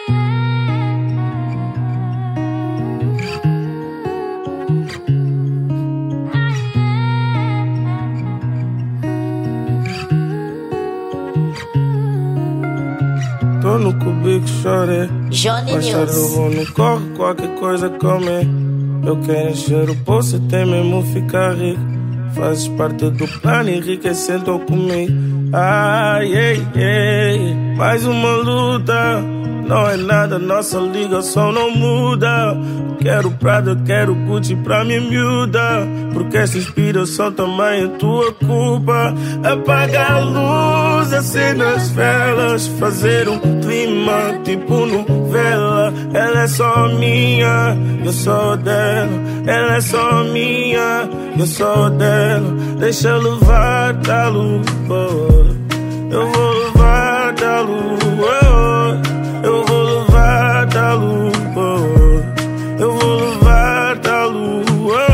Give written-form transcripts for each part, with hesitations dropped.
Tô no cubico, chorei. Johnny Mais tarde eu vou no corre, qualquer coisa comer. Eu quero encher o poço até mesmo ficar rico. Fazes parte do plano, enriquecendo comigo. Ai, ei, ei, mais uma luta. Não é nada, nossa ligação não muda. Quero Prada, quero Gucci pra minha miúda. Porque essa inspiração também é tua culpa. Apaga a luz, acenda as velas. Fazer um clima tipo novela. Ela é só minha, eu sou dela. Ela é só minha, eu sou dela. Deixa eu levar da lua. Eu vou levar da lua. Eu vou levar da lua. Eu vou levar da lua.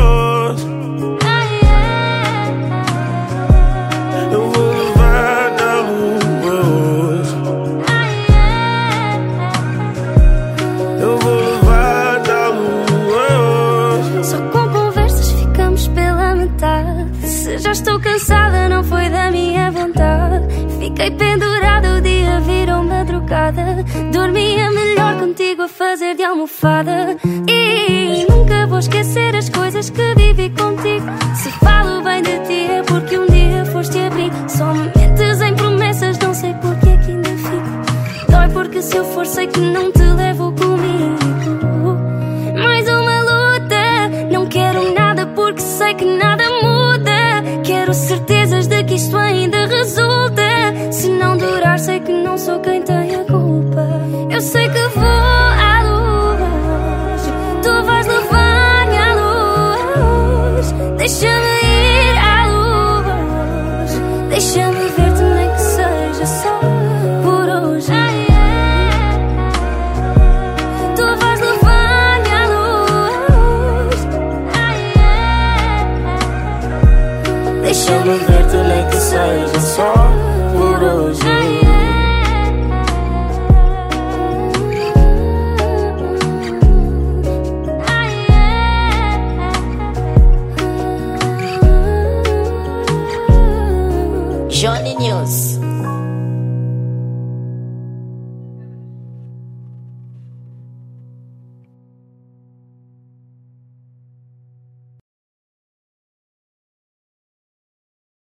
Eu vou levar da lua. Eu vou levar da lua. Só com conversas ficamos pela metade. Se já estou cansada, não foi da minha vontade. Fiquei pendurada, o dia virou madrugada. Dormia melhor contigo a fazer de almofada. E nunca vou esquecer as coisas que vivi contigo. Se falo bem de ti é porque um dia foste abrir. Só me mentes em promessas, não sei porque é que ainda fico. Dói porque se eu for sei que não te levo comigo. Mais uma luta, não quero nada porque sei que nada muda. Quero certezas de que isto ainda resulta. Se não durar sei que não sou quem tem a culpa. Eu sei que vou à luz, tu vais levar-me à luz. Deixa-me ir à luz, deixa-me ver-te nem que seja só por hoje. Tu vais levar-me à luz, Deixa-me ver-te nem que seja só por hoje. Johnny News.